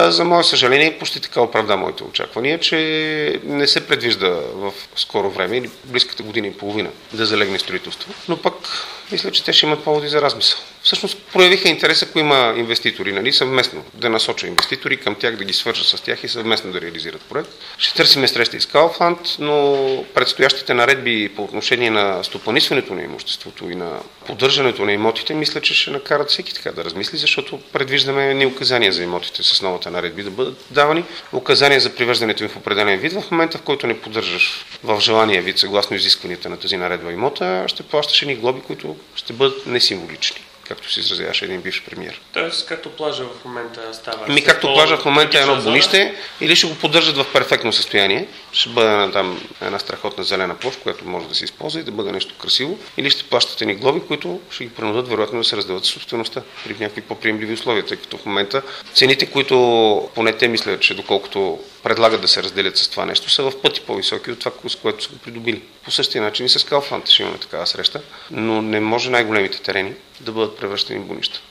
За мое съжаление, почти така оправда моите очаквания, че не се предвижда в скоро време или близката година и половина да залегне строителство. Но пък мисля, че те ще имат поводи за размисъл. Всъщност проявиха интерес, ако има инвеститори, съвместно да насоча инвеститори към тях, да ги свържа с тях и съвместно да реализират проект. Ще търсим среща и с Кауфланд, но предстоящите наредби по отношение на стопанисването на имуществото и на поддържането на имотите, мисля, че ще накарат всеки така да размисли, защото предвиждаме ни указания за имотите с новата наредби да бъдат давани, указания за привеждането им в определен вид. В момента, в който не поддържаш в желания вид, съгласно изискванията на тази наредба имота, ще плащаш едни глоби, които ще бъдат несимволични, както се изразяваше един бивш премиер. Тоест, както плажа в момента става? Както плажа в момента е едно бонище, или ще го поддържат в перфектно състояние, ще бъде там една страхотна зелена площ, която може да се използва и да бъде нещо красиво, или ще плащате ни глоби, които ще ги принудят вероятно да се разделят с собствеността при някакви по-приемливи условия, тъй като в момента цените, които поне те мислят, че доколкото предлагат да се разделят с това нещо, са в пъти по-високи от това, с което са го придобили. По същия начин и с Кауфланд ще имаме такава среща, но не може най-големите терени да бъдат превръщани в бунища.